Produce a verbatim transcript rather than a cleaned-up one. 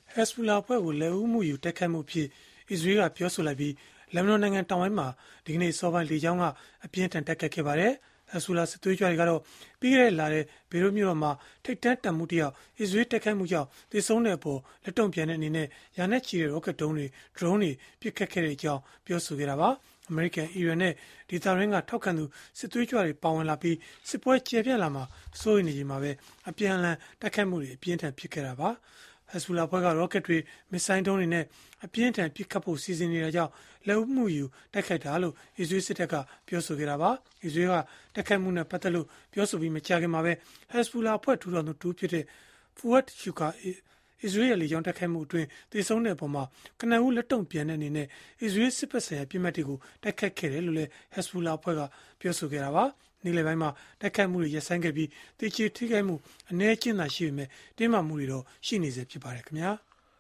Hezbollah အဖွဲ့ကိုလက်ဦးမှုယူတိုက်ခိုက်မှုဖြစ်အစ္စရေးကပြောဆိုလိုက်ပြီးလက်ဘနွန်နိုင်ငံတောင်ပိုင်းမှာဒီကနေ့စောပိုင်းလေကြောင်းကအပြင်းထန်တိုက်ခတ်ခဲ့ပါတယ်။ Hezbollah စစ်သွေးကြွတွေကတော့ပြီးခဲ့တဲ့လထဲဘေရွတ်မြို့တော်မှာထိပ်တန်းတပ်မှုတယောက်အစ္စရေးတိုက်ခိုက်မှုကြောင့်သေဆုံးတဲ့အပေါ်လက်တုံ့ပြန်တဲ့အနေနဲ့ရာနဲ့ချီတဲ့ rocket ဒုံးတွေ drone တွေပစ်ခတ်ခဲ့တဲ့အကြောင်းပြောဆိုခဲ့တာပါ။ အမေရိကန်၊အီရန်နဲ့ဒေသတွင်းကထောက်ခံသူစစ်သွေးကြွတွေပါဝင်လာပြီးစစ်ပွဲကျယ်ပြန့်လာမှာစိုးရိမ်နေချိန်မှာပဲအပြန်အလှန်တိုက်ခိုက်မှုတွေအပြင်းထန်ဖြစ်ခဲ့တာပါ။ Hezbollah အဖွဲ့က rocket တွေမစ်ဇိုင်းဒုံးတွေနဲ့အပြင်းထန်ပစ်ခတ်ဖို့စီစဉ်နေတာကြောင့်လက်ဦးမှုယူတိုက်ခိုက်တာလို့အစ္စရေးစစ်တပ်ကပြောဆိုခဲ့တာပါ။ အစ္စရေးကတိုက်ခိုက်မှုနဲ့ပတ်သက်လို့ပြောဆိုပြီးမကြာခင်မှာပဲ Hezbollah အဖွဲ့ထူထောင်သူတဦးဖြစ်တဲ့ Fouad Shukar အစ္စရေးရဲ့လေကြောင်းတိုက်ခိုက်မှုအတွင်းသေဆုံးတဲ့အပေါ်ကနဦးလက်တုံ့ပြန်တဲ့အနေနဲ့အစ္စရေးစစ်ဘက်ဆိုင်ရာပစ်မှတ်တွေကိုတိုက်ခိုက်ခဲ့တယ်လို့လည်း Hezbollah အဖွဲ့ကပြောဆိုခဲ့တာပါ။နေ့လယ်ပိုင်းမှာတိုက်ခိုက်မှုတွေရပ်ဆိုင်းခဲ့ပြီးတေချေထိခိုက်မှုအနည်းအကျဉ်းသာရှိပေမဲ့တင်းမာမှုတွေတော့ရှိနေဆဲဖြစ်ပါတယ်ခင်ဗျာ။